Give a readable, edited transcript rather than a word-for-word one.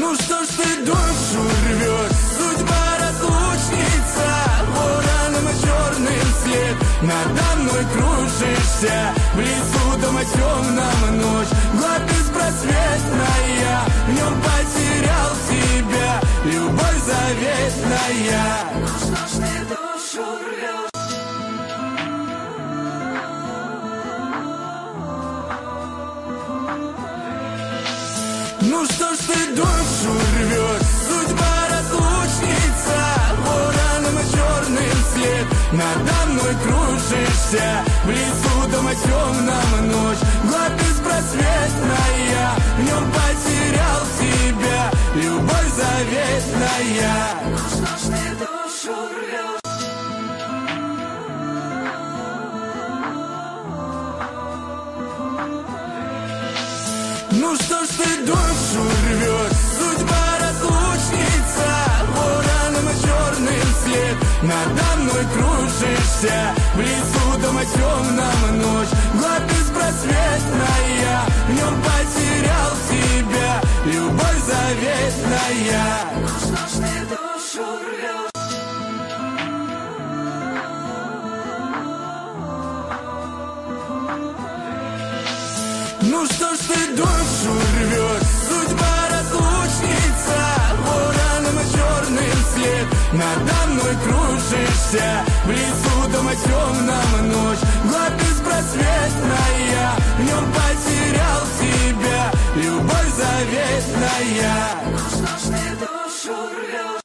Ну что ж ты душу рвешь, судьба разлучница, вороном черным след, надо мной кружишься, в лесу дома темном ночь, гла беспросветная, в нем потерял тебя, любовь заветная. Ну что ж ты душу рвешь? Ну что ж ты душу рвешь, судьба разлучница, вороном черным след, надо мной кружишься, в лесу дома темном ночь, гла беспросветная, в нем потерял тебя, любовь заветная. Ну что ж ты душу рвешь? Ну что ж ты душу рвешь, судьба разлучница, вороном черным след, надо мной кружишься, в лесу дома темном ночь, гла беспросветная, в нем потерял тебя, любовь заветная. Ну что ж ты душу рвешь? Ну что ж ты душу рвешь, судьба разлучница, вороном черным след, надо мной кружишься, в лесу дома темном ночь, гла беспросветная, в нем потерял тебя, любовь заветная. Ну что ж ты